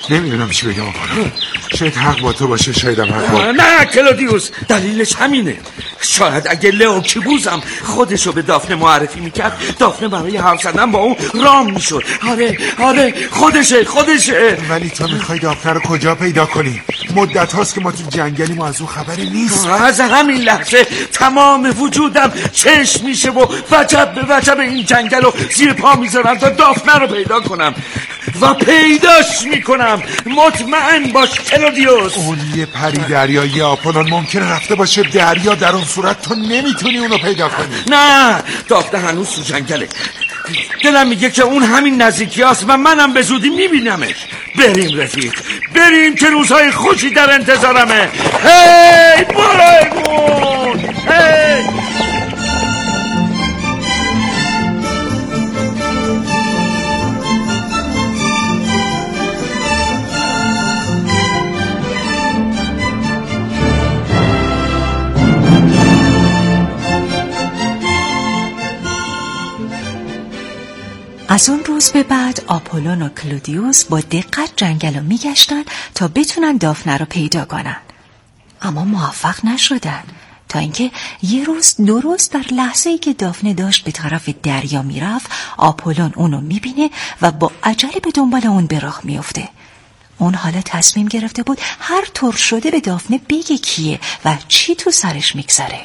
نمیدونم چی بگم آپولون. شاید حق با تو باشه، شایدم حق با نه کلودیوس، دلیلش همینه. شاید اگه لئوکیبوسم خودشو به دافنه معرفی میکرد، دافنه برای حرف زدن با اون رام میشد. آره خودشه. ولی تو میخوای دافنه رو کجا پیدا کنی؟ مدت هاست که ما تو جنگلیم و از اون خبری نیست. از همین لحظه تمام وجودم چشم میشه و وجب به وجب این جنگل رو زیر پا میذارم تا دافنه رو پیدا کنم و پیداش میکنم. مطمئن باش کلودیوس. اون یه پری دریایی آپولون ممکنه رفته باشه دریا، در اون صورت تو نمیتونی اونو پیدا کنی. نه، دافنه هنوز تو جنگله. دلم میگه که اون همین نزدیکی هست و منم به زودی میبینمش. بریم رفیق، بریم که روزهای خوشی در انتظارمه. هی برایمون، هی. از اون روز به بعد آپولون و کلودیوس با دقت جنگل رو میگشتن تا بتونن دافنه رو پیدا کنن، اما موفق نشدن تا اینکه یه روز درست در لحظه‌ای که دافنه داشت به طرف دریا میرفت، آپولون اونو میبینه و با عجله به دنبال اون به راه میفته. اون حالا تصمیم گرفته بود هر طور شده به دافنه بگه کیه و چی تو سرش میگذره.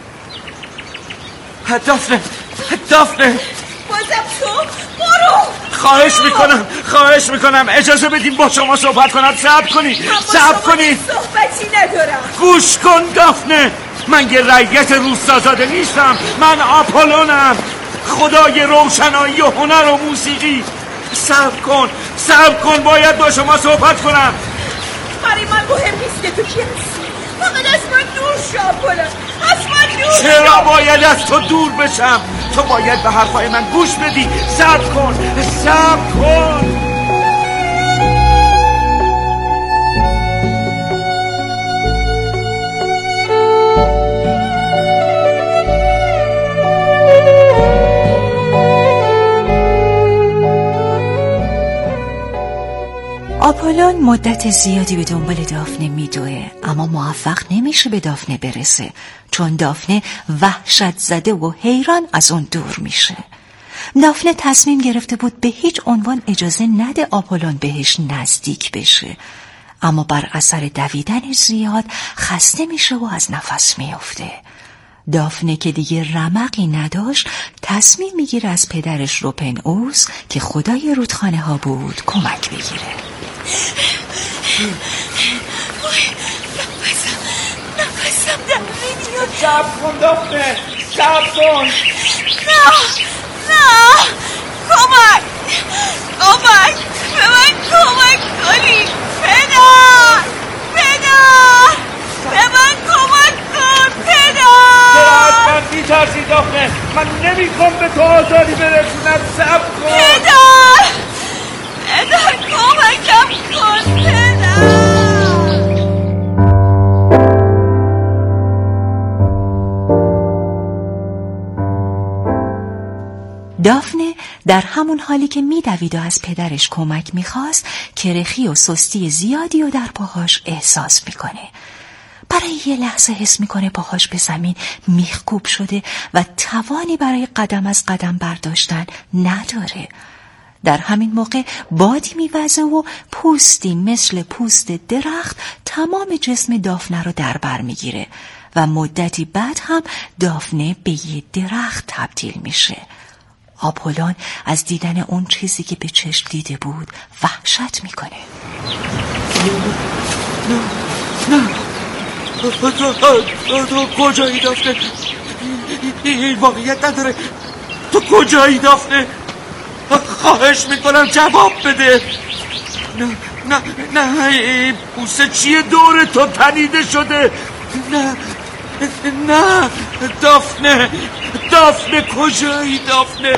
دافنه بازم تو برو. خواهش میکنم اجازه بدیم با شما صحبت کنم. صبر کنی. صحبتی ندارم. گوش کن دافنه، من یه رعیت روستازاده نیستم. من آپولونم، خدای روشنایی و هنر و موسیقی. صبر کن باید با شما صحبت کنم. برای من مهم نیست که تو کی هستی، فقط از من دور شو آپولون، از من دور شو. چرا باید از تو دور بشم؟ تو باید به حرفای من گوش بدی. صبر کن. آپولون مدت زیادی به دنبال دافنه میدوه، اما موفق نمیشه به دافنه برسه، چون دافنه وحشت زده و حیران از اون دور میشه. دافنه تصمیم گرفته بود به هیچ عنوان اجازه نده آپولون بهش نزدیک بشه، اما بر اثر دویدن زیاد خسته میشه و از نفس میفته. دافنه که دیگه رمقی نداشت تصمیم میگیره از پدرش روپنئوس که خدای رودخانه ها بود کمک بگیره. نفسم در نمیاد. صبر کن دافنه، صبر کن. نه کمک به من کمک کنی. پدر به من کمک کن. چرا از من میترسی دافنه؟ من نمیخوام به تو آزاری برسونم. صبر کن. پدر کمکم کن. پدر. دافنه در همون حالی که میدوید و از پدرش کمک میخواست، کرخی و سستی زیادی و در پاهاش احساس میکنه. برای یه لحظه حس میکنه پاهاش به زمین میخکوب شده و توانی برای قدم از قدم برداشتن نداره. در همین موقع بادی میوزه و پوستی مثل پوست درخت تمام جسم دافنه رو در بر میگیره و مدتی بعد هم دافنه به یه درخت تبدیل میشه. آپولون از دیدن اون چیزی که به چشم دیده بود وحشت میکنه. نه تو کجایی دافنه؟ این واقعیت نداره. تو کجایی دافنه؟ خواهش میکنم جواب بده. نه این پوسته چیه دور تو تنیده شده؟ نه دافنه کجایی دافنه؟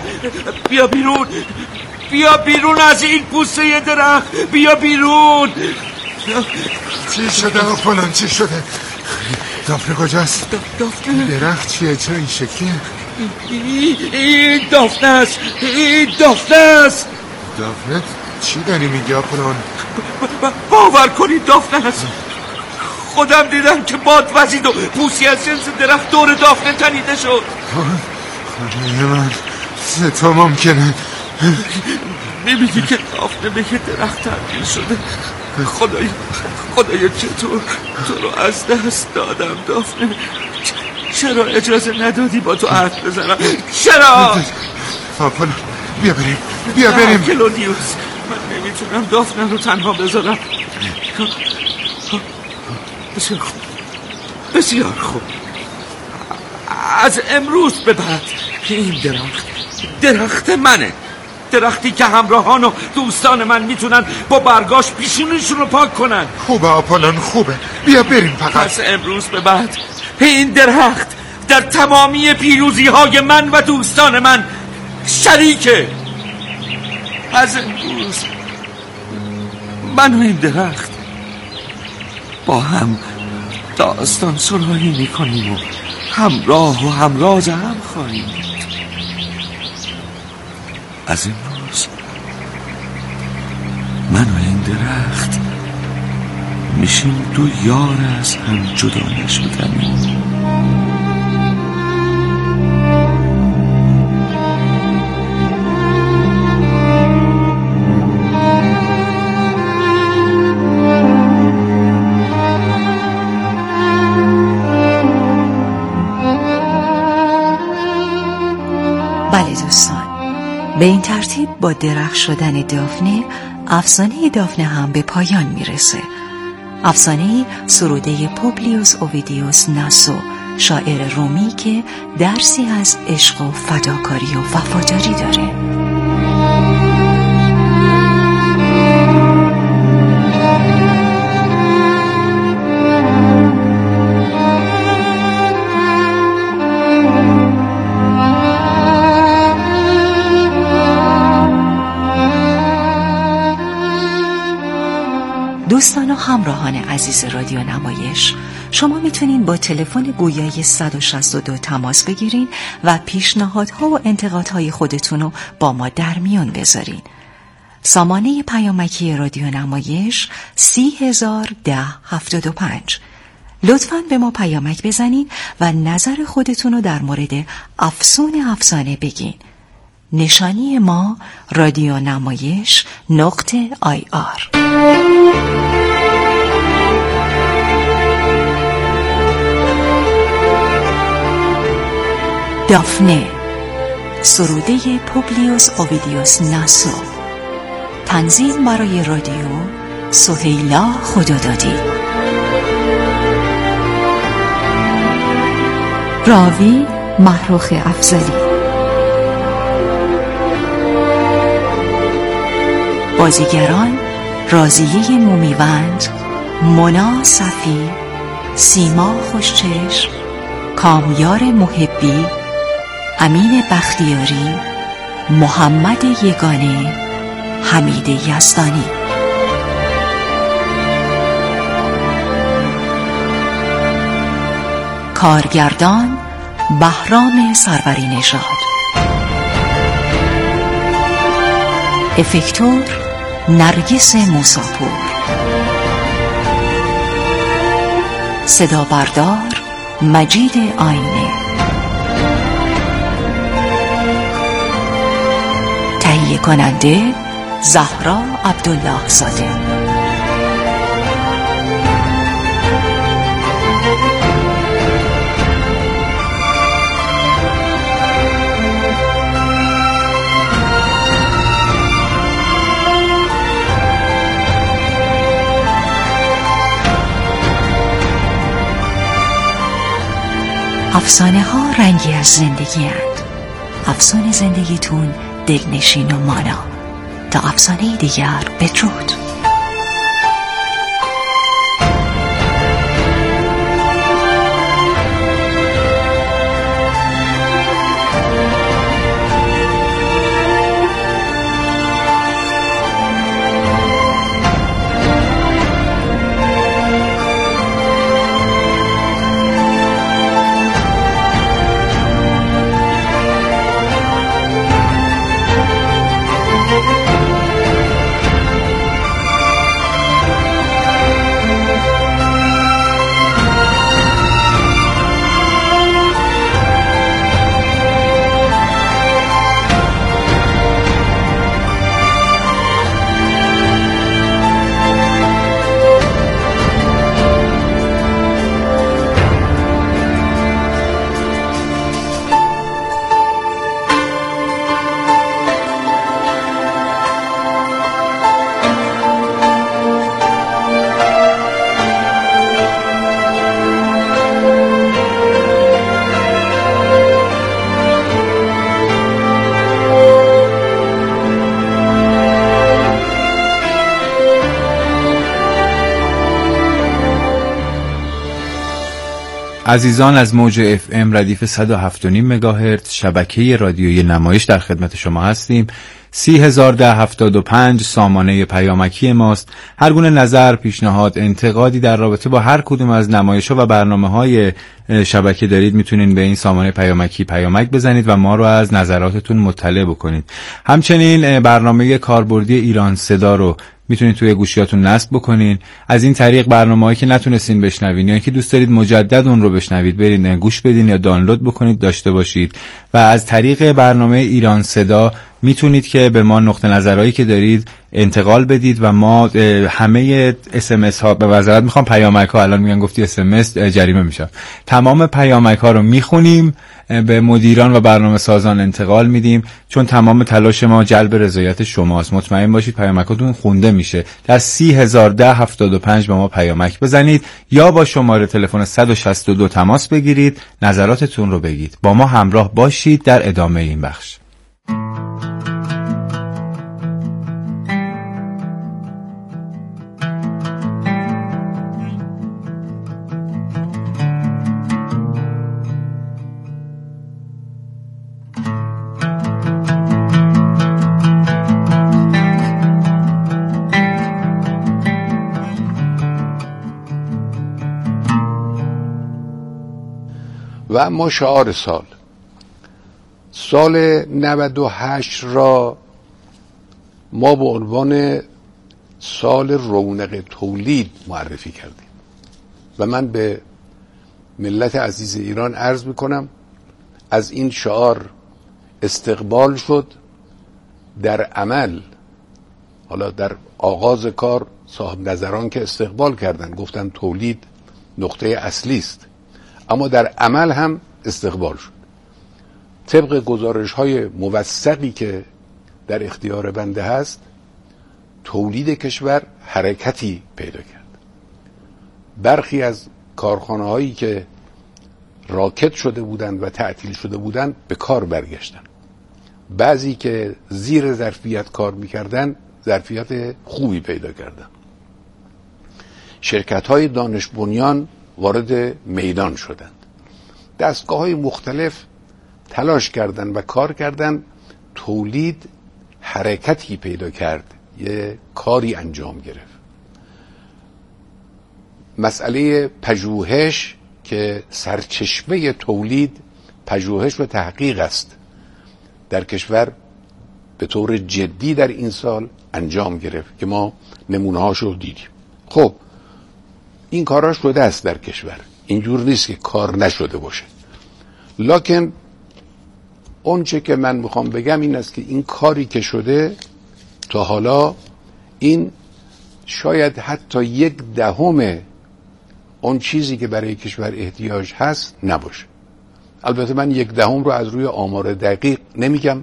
بیا بیرون از این پوسته درخت. بیا بیرون. چی شده آپولون؟ چی شده؟ دافنه کجاست؟ دافنه درخت چیه؟ چرا این شکلیه؟ این دافنه است. دافنه؟ چی داری میگی آپولون؟ باور کنید دافنه هست. خودم دیدم که باد وزید و پوسی از جنس درخت دور دافنه تنیده شد. خدای من تو ممکنه میبینی که دافنه به یه درخت تبدیل شده. خدایا چطور تو رو از دست دادم دافنه؟ چرا اجازه ندادی با تو حرف بزنم؟ چرا؟ آپولون بیا بریم کلودیوس، من نمیتونم دافنه رو تنها بذارم. بسیار خوب از امروز به بعد این درخت منه. درختی که همراهان و دوستان من میتونن با برگاش پیشونیشون رو پاک کنن. خوبه آپولون خوبه، بیا بریم. فقط از امروز به بعد این درخت در تمامی پیروزی های من و دوستان من شریکه. از امروز من و این درخت با هم داستان سرایی میکنیم و همراه و همراز هم خواهیم بود. از امروز من و این درخت میشیم دو یار از هم جدا نشدنی. بله دوستان، به این ترتیب با درخت شدن دافنه، افسانه دافنه هم به پایان میرسه. افسانه سروده پوبلیوس اوویدیوس ناسو، شاعر رومی که درسی از عشق و فداکاری و وفاداری داره. دوستان و همراهان عزیز رادیو نمایش، شما میتونین با تلفن گویای 162 تماس بگیرین و پیشنهادها و انتقادهای خودتون رو با ما در میون بذارین. سامانه پیامکی رادیو نمایش 301075. لطفاً به ما پیامک بزنین و نظر خودتون رو در مورد افسانه بگین. نشانی ما رادیو نمایش .ir. دافنه، سروده پوبلیوس اوویدیوس ناسو، تنظیم برای رادیو سهیلا خدادادی، راوی محروخ افضلی، بازیگران رازیه مومیوند، مونا صفی، سیما خوشچشم، کامیار محبی، امین بختیاری، محمد یگانه، حمید یزدانی. کارگردان بهرام سروری نژاد. افکتور نرگس موساپور. صدا بردار مجید آینه. تهیه کننده زهرا عبدالله زاده. افسانه ها رنگی از زندگی هند. افسانه زندگیتون دلنشین و مانا. تا افسانه دیگر بدرود. عزیزان، از موج FM ردیف 107.5 مگاهرتز شبکه رادیویی نمایش در خدمت شما هستیم. 301075 سامانه پیامکی ماست. هر گونه نظر، پیشنهاد، انتقادی در رابطه با هر کدوم از نمایش‌ها و برنامه‌های شبکه دارید میتونین به این سامانه پیامکی پیامک بزنید و ما رو از نظراتتون مطلع بکنید. همچنین برنامه کاربردی ایران صدا رو میتونید توی گوشیاتون نصب بکنین. از این طریق برنامه‌هایی که نتونستین بشنوین یا اینکه دوست دارید مجدد اون رو بشنوید برید گوش بدین یا دانلود بکنید داشته باشید. و از طریق برنامه ایران صدا میتونید که به ما نقطه نظرهایی که دارید انتقال بدید و ما همه SMS ها، به وضاحت میخوام پیامک ها، الان میگن گفتی SMS جریمه میشم، تمام پیامک ها رو میخونیم، به مدیران و برنامه سازان انتقال میدیم، چون تمام تلاش ما جلب رضایت شماست. مطمئن باشید پیامکاتون خونده میشه. در 301075 به ما پیامک بزنید یا با شماره تلفن 162 تماس بگیرید، نظراتتون رو بگید. با ما همراه باشید در ادامه این بخش. و اما شعار سال 98 را ما به عنوان سال رونق تولید معرفی کردیم و من به ملت عزیز ایران عرض میکنم از این شعار استقبال شد. در عمل، حالا در آغاز کار صاحب نظران که استقبال کردن گفتن تولید نقطه اصلی است، اما در عمل هم استقبال شد. طبق گزارش‌های موثقی که در اختیار بنده هست، تولید کشور حرکتی پیدا کرد. برخی از کارخانه‌هایی که راکد شده بودند و تعطیل شده بودند به کار برگشتند. بعضی که زیر ظرفیت کار می‌کردند ظرفیت خوبی پیدا کردند. شرکت‌های دانش بنیان وارد میدان شدند. دستگاه‌های مختلف تلاش کردند و کار کردند. تولید حرکتی پیدا کرد، یه کاری انجام گرفت. مسئله پژوهش که سرچشمه تولید پژوهش و تحقیق است، در کشور به طور جدی در این سال انجام گرفت که ما نمونه‌هاشو دیدیم. خب این کارا شده است در کشور، اینجور نیست که کار نشده باشه. لکن اون چه که من میخوام بگم این است که این کاری که شده تا حالا این شاید حتی 1/10 اون چیزی که برای کشور احتیاج هست نباشه. البته من 1/10 رو از روی آمار دقیق نمیگم،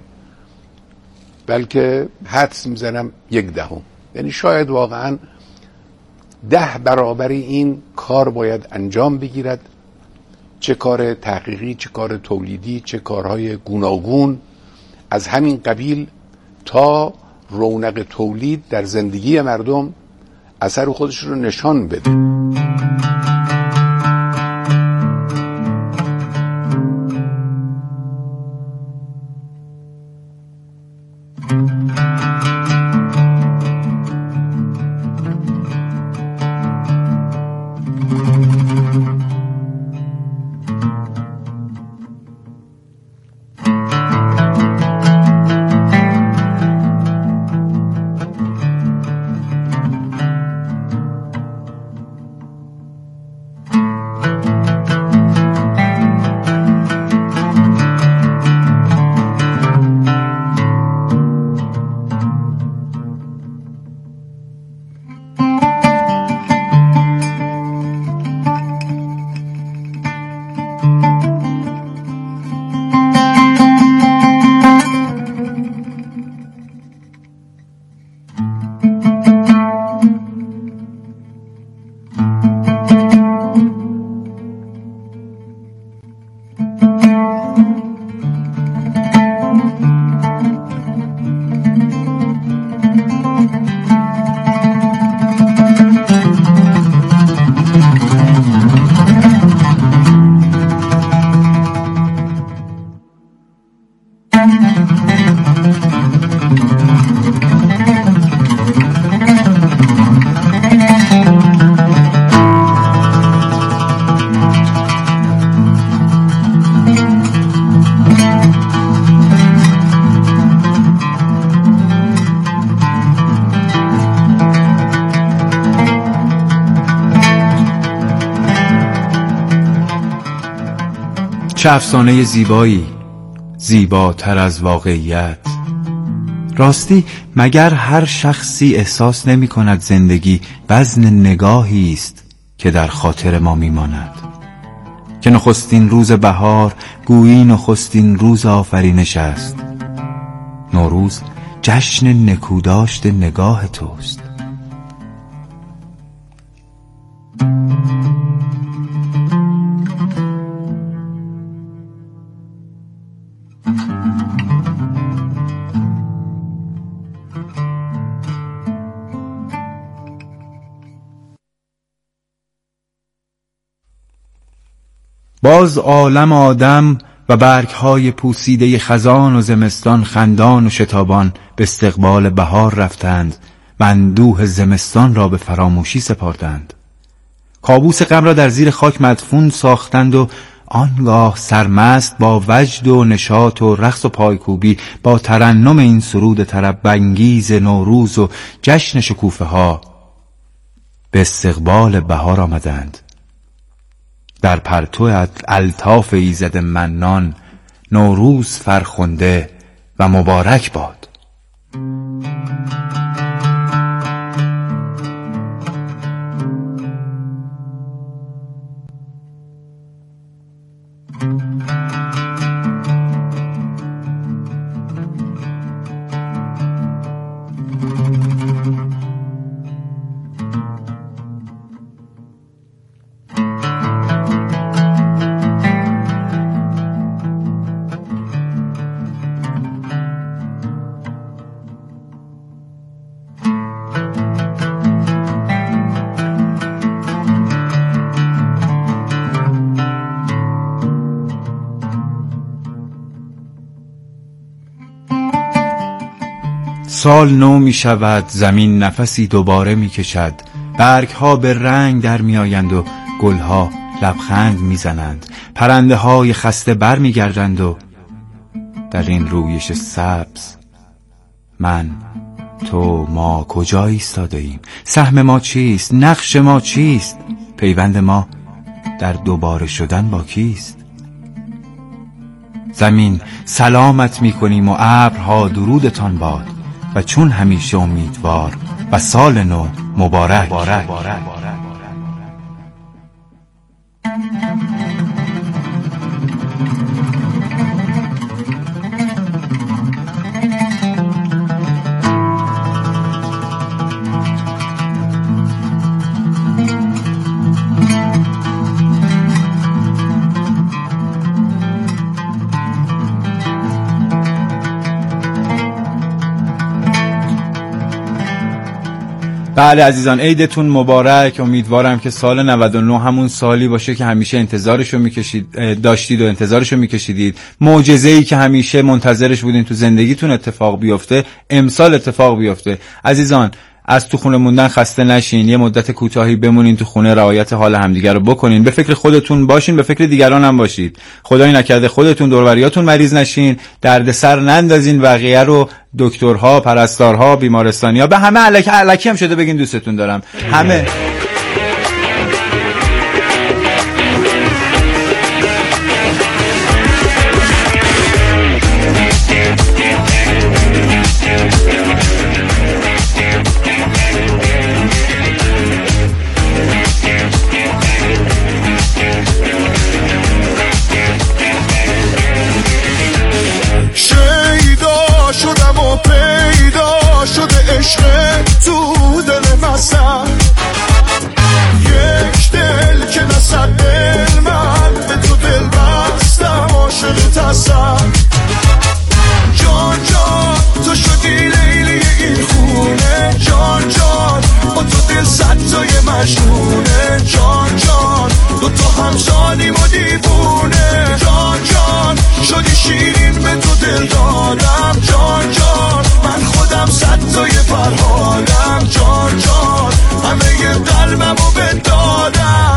بلکه حدس میزنم 1/10. یعنی شاید واقعا 10 برابر این کار باید انجام بگیرد، چه کار تحقیقی، چه کار تولیدی، چه کارهای گوناگون از همین قبیل، تا رونق تولید در زندگی مردم اثر خودش رو نشان بده. چه افسانه زیبایی، زیباتر از واقعیت. راستی مگر هر شخصی احساس نمی کند زندگی وزن نگاهی است که در خاطر ما می ماند؟ که نخستین روز بهار گویی نخستین روز آفرینش است. نوروز جشن نکوداشت نگاه توست. باز عالم آدم و برگ‌های پوسیده خزان و زمستان خندان و شتابان به استقبال بهار رفتند و اندوه زمستان را به فراموشی سپردند. کابوس غم را در زیر خاک مدفون ساختند و آنگاه سرمست با وجد و نشاط و رقص و پایکوبی با ترنم این سرود طرب‌انگیز نوروز و جشن شکوفه ها به استقبال بهار آمدند. در پرتو الطاف ایزد منان نوروز فرخنده و مبارک باد. سال نو می شود، زمین نفسی دوباره می کشد، برگ ها به رنگ در می آیند و گل ها لبخند می زنند، پرنده های خسته بر می گردند و در این رویش سبز من، تو، ما کجا ایستاده ایم؟ سهم ما چیست؟ نقش ما چیست؟ پیوند ما در دوباره شدن با کیست؟ زمین سلامت می کنیم و ابرها درودتان باد و چون همیشه امیدوار و سال نو مبارک. بله عزیزان، عیدتون مبارک. امیدوارم که سال 99 همون سالی باشه که همیشه انتظارشو داشتید و انتظارشو میکشیدید. معجزه‌ای که همیشه منتظرش بودین تو زندگیتون اتفاق بیفته، امسال اتفاق بیفته. عزیزان، از تو خونه موندن خسته نشین، یه مدت کوتاهی بمونین تو خونه، رعایت حال همدیگر رو بکنین، به فکر خودتون باشین، به فکر دیگران هم باشید. خدای نکرده خودتون دور و بریاتون مریض نشین، دردسر نندازین بقیه رو، دکترها، پرستارها، بیمارستانی‌ها، به همه الکی هم شده بگین دوستتون دارم. همه عشق تو دل مسن، یک دل که نصد دل من به تو دل بستم، عاشق تصم. جان جان تو شدی لیلی این خونه، جان جان با تو دل صد تای مجنونه، جان جان دو تا همسالیم و دیوونه، جان جان شدی شیرین به تو دل دادم، جان جان من خودم صد تای فرهادم، جان جان همه قلبم رو بدادم.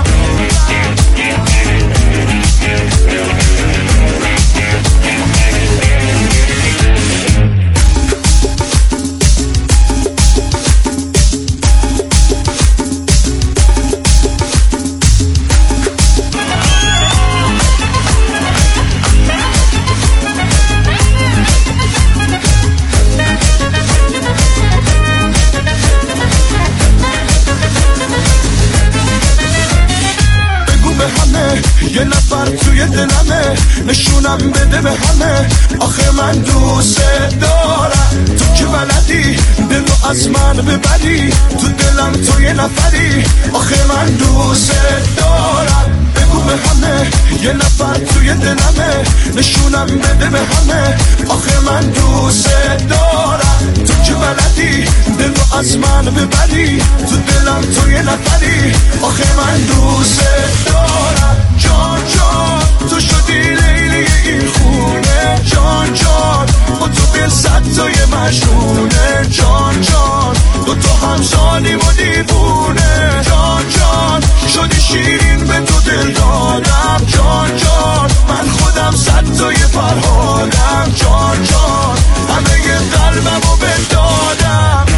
یه نفر توی دلمه نشونم بده به همه آخه من دوست دارم تو که بلدی دلو از من ببری تو دلم تو یه نفری آخه من دوست دارم بگو به همه یه نفر توی دلمه نشونم بده به همه آخه من دوست دارم تو که بلدی دلو از من ببری تو دلم تو یه نفری آخه من دوست دارم جان جان تو شدی لیلی این خونه جان جان با تو به صد تای مجنونه جان جان دو تا هم ظالم و دیوونه جان جان شدی شیرین به تو دل دادم جان جان من خودم صد تای فرهادم جان جان همه قلبم رو بدادم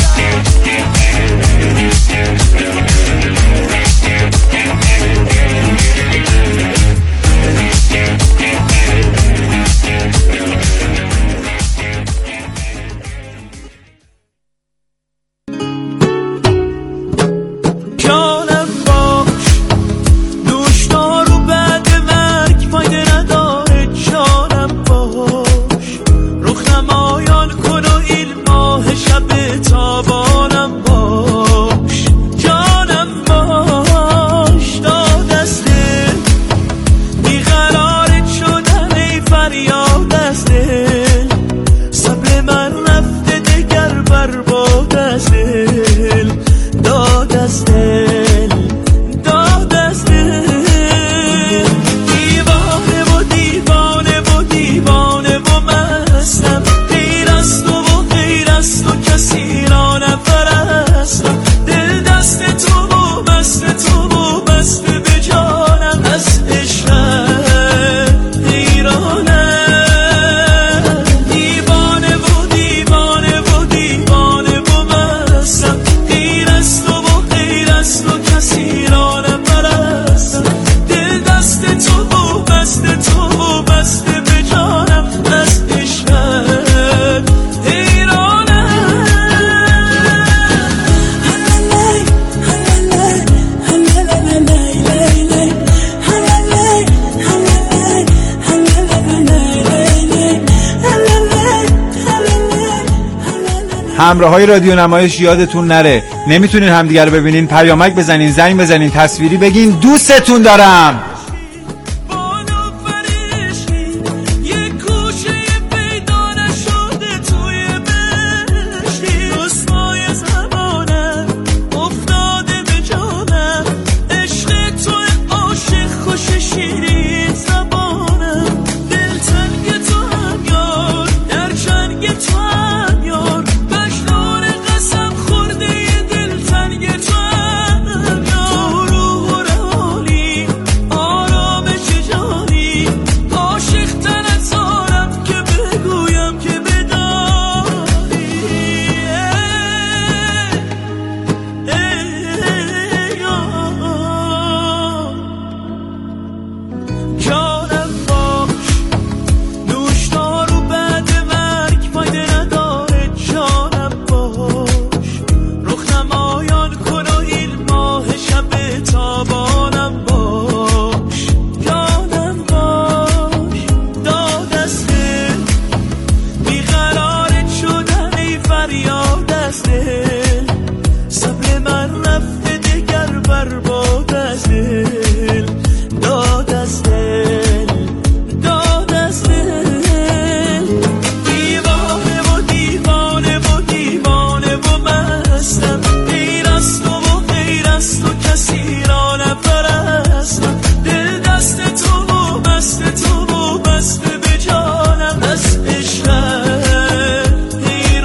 همراهای رادیو نمایش یادتون نره نمیتونین همدیگر رو ببینین پیامک بزنین زنگ بزنین تصویری بگین دوستتون دارم.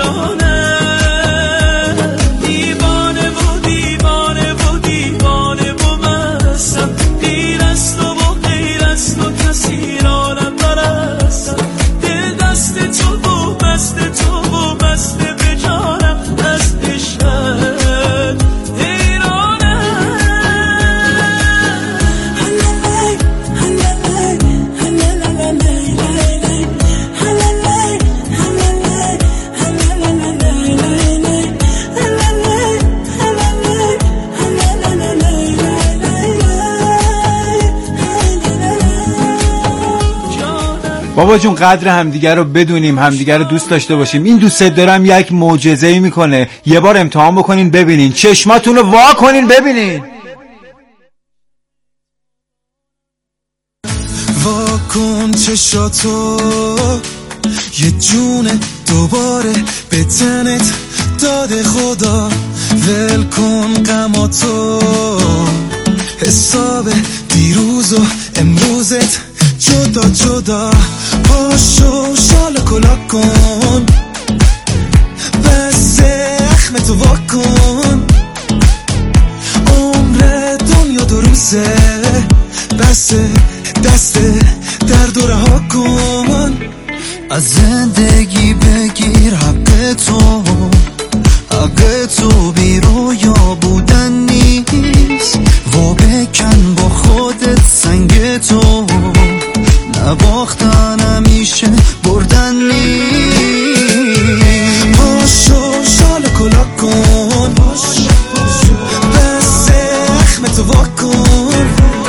دیوانه و دیوانه و دیوانه بابا جون قدر همدیگر رو بدونیم، همدیگر رو دوست داشته باشیم. این دوست دارم یک معجزه‌ای میکنه. یه بار امتحان بکنین ببینین، چشماتون رو وا کنین ببینین. وا کن چشاتو، یه جون دوباره به تنت داده خدا. ول کن غماتو، حساب دیروز و امروزت جدا جدا. پاشو شال کلا کن، بس اخمتو وا کن. عمر دنیا دو روزه، بس دست درد و رها کن. از زندگی بگیر حق تو بی رویا بودن نیست. و بکن با خودت سنگ تو، نباختن همیشه بردن نیست. پاشو شال کلا کن، بس اخمتو وا کن.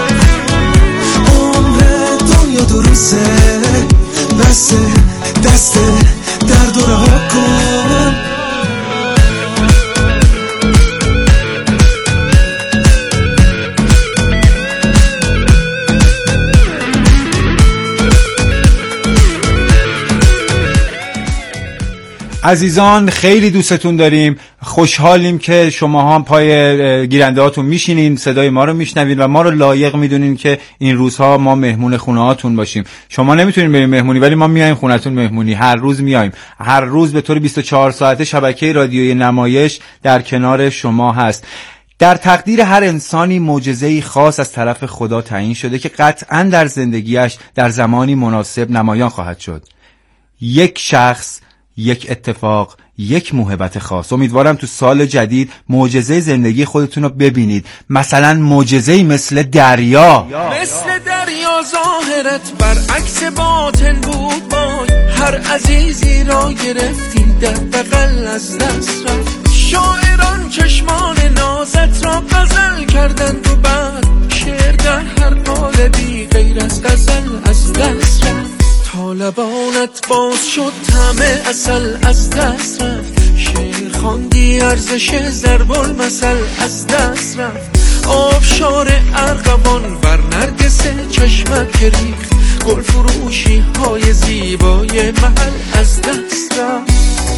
عمر دنیا دو روزه، بس دست درد و رها کن. عزیزان خیلی دوستتون داریم، خوشحالیم که شما هم پای گیرنده هاتون میشینین، صدای ما رو میشنوین و ما رو لایق میدونین که این روزها ما مهمون خونه هاتون باشیم. شما نمیتونین بریم مهمونی ولی ما میایم خونتون مهمونی، هر روز میایم، هر روز به طور 24 ساعته شبکه رادیویی نمایش در کنار شما هست. در تقدیر هر انسانی معجزه‌ای خاص از طرف خدا تعیین شده که قطعاً در زندگیش در زمانی مناسب نمایان خواهد شد. یک شخص، یک اتفاق، یک موهبت خاص. امیدوارم تو سال جدید معجزه زندگی خودتون رو ببینید. مثلا معجزه‌ای مثل دریا. مثل دریا ظاهرت برعکس باطن بود وای. هر عزیزی را گرفتی در بغل از دست رفت. شاعران چشمان نازت را غزل کردند و بعد شعر در هر قالبی غیر از غزل از دست رفت. تا لبانت باز شد طعم عسل از دست رفت. شعر خواندی ارزش ضرب المثل از دست رفت. آبشار ارغوان بر نرگس چشمت که ریخت. گل فروشی های زیبای محل از دست رفت.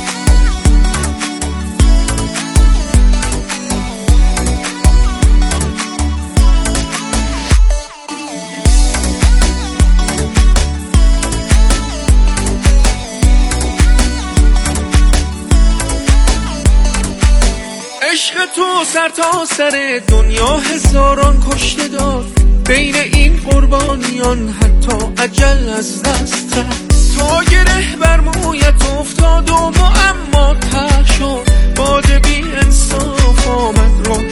عشق تو سر تا سر دنیا هزاران کشته داد. بین این قربانیان حتی اجل از دست رفت. تا گره بر مویت افتاد و معما ته شد. باد بی انصاف آمد راه